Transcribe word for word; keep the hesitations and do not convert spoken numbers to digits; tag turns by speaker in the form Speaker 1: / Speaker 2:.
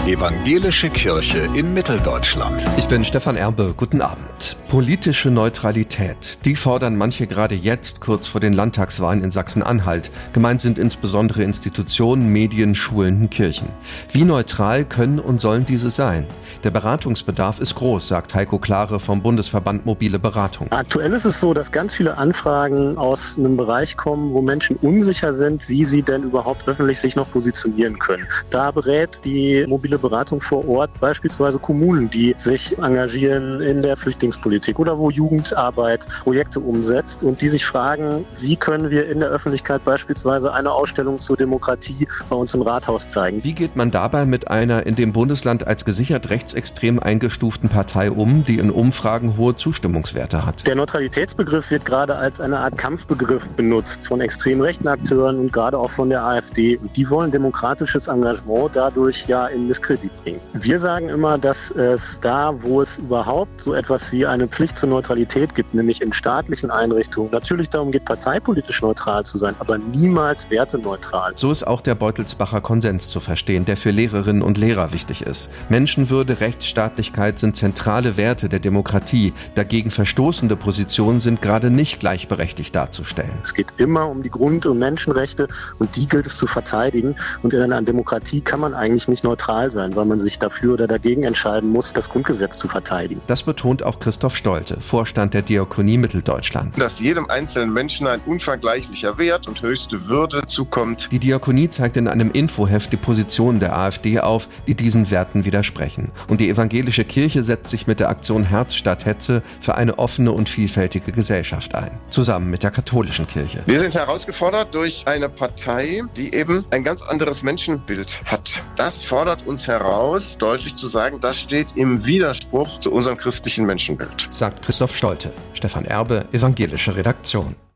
Speaker 1: Evangelische Kirche in Mitteldeutschland.
Speaker 2: Ich bin Stefan Erbe, guten Abend. Politische Neutralität, die fordern manche gerade jetzt, kurz vor den Landtagswahlen in Sachsen-Anhalt. Gemeint sind insbesondere Institutionen, Medien, Schulen und Kirchen. Wie neutral können und sollen diese sein? Der Beratungsbedarf ist groß, sagt Heiko Klare vom Bundesverband Mobile Beratung.
Speaker 3: Aktuell ist es so, dass ganz viele Anfragen aus einem Bereich kommen, wo Menschen unsicher sind, wie sie denn überhaupt öffentlich sich noch positionieren können. Da berät die mobile Beratung vor Ort beispielsweise Kommunen, die sich engagieren in der Flüchtlingspolitik oder wo Jugendarbeit Projekte umsetzt und die sich fragen, wie können wir in der Öffentlichkeit beispielsweise eine Ausstellung zur Demokratie bei uns im Rathaus zeigen.
Speaker 2: Wie geht man dabei mit einer in dem Bundesland als gesichert rechtsextrem eingestuften Partei um, die in Umfragen hohe Zustimmungswerte hat?
Speaker 3: Der Neutralitätsbegriff wird gerade als eine Art Kampfbegriff benutzt von extrem rechten Akteuren und gerade auch von der AfD. Und die wollen demokratisches Engagement dadurch ja in Misskredit bringen. Wir sagen immer, dass es da, wo es überhaupt so etwas wie eine Pflicht zur Neutralität gibt, nämlich in staatlichen Einrichtungen, natürlich darum geht, parteipolitisch neutral zu sein, aber niemals werteneutral.
Speaker 2: So ist auch der Beutelsbacher Konsens zu verstehen, der für Lehrerinnen und Lehrer wichtig ist. Menschenwürde, Rechtsstaatlichkeit sind zentrale Werte der Demokratie. Dagegen verstoßende Positionen sind gerade nicht gleichberechtigt darzustellen.
Speaker 3: Es geht immer um die Grund- und Menschenrechte und die gilt es zu verteidigen. Und in einer Demokratie kann man eigentlich nicht neutral sein, weil man sich dafür oder dagegen entscheiden muss, das Grundgesetz zu verteidigen.
Speaker 2: Das betont auch Christoph Stolte, Vorstand der Diakonie Mitteldeutschland.
Speaker 4: Dass jedem einzelnen Menschen ein unvergleichlicher Wert und höchste Würde zukommt.
Speaker 2: Die Diakonie zeigt in einem Infoheft die Positionen der AfD auf, die diesen Werten widersprechen. Und die evangelische Kirche setzt sich mit der Aktion Herz statt Hetze für eine offene und vielfältige Gesellschaft ein. Zusammen mit der katholischen Kirche.
Speaker 4: Wir sind herausgefordert durch eine Partei, die eben ein ganz anderes Menschenbild hat. Das fordert uns heraus, deutlich zu sagen, das steht im Widerspruch zu unserem christlichen Menschenbild.
Speaker 2: Sagt Christoph Stolte. Stefan Erbe, evangelische Redaktion.